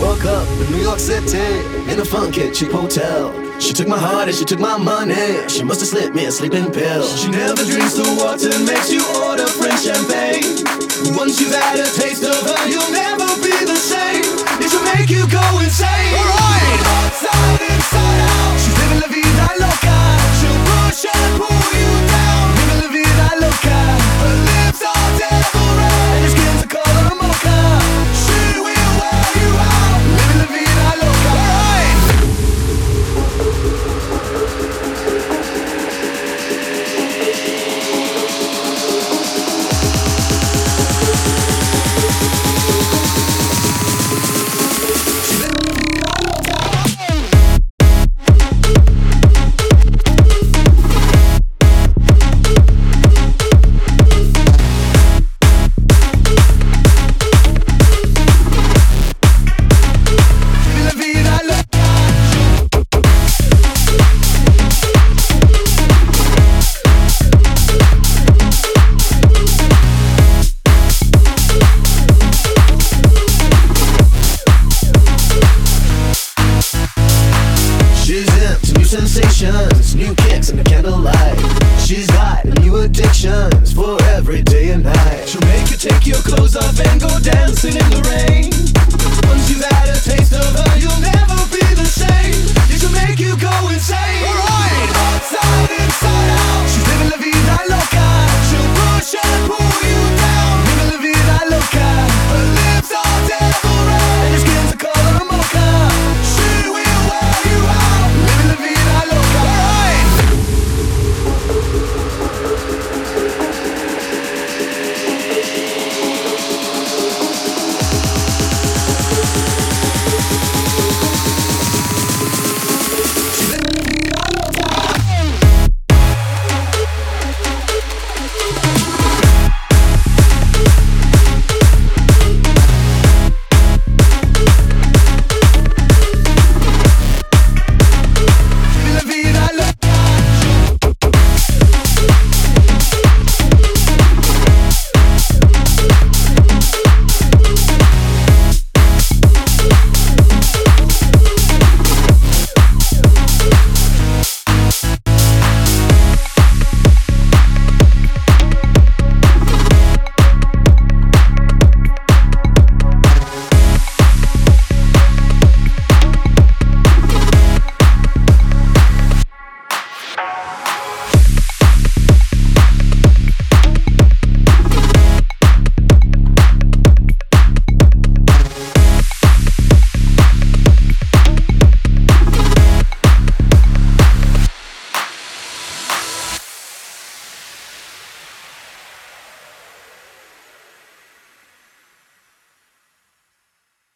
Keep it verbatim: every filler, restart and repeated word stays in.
Woke up in New York City in a funky cheap hotel. She took my heart and she took my money. She must have slipped me a sleeping pill. She never drinks the water, makes you order French champagne. Once you've had a taste of her, you'll never be the same. It should make you go insane. All right.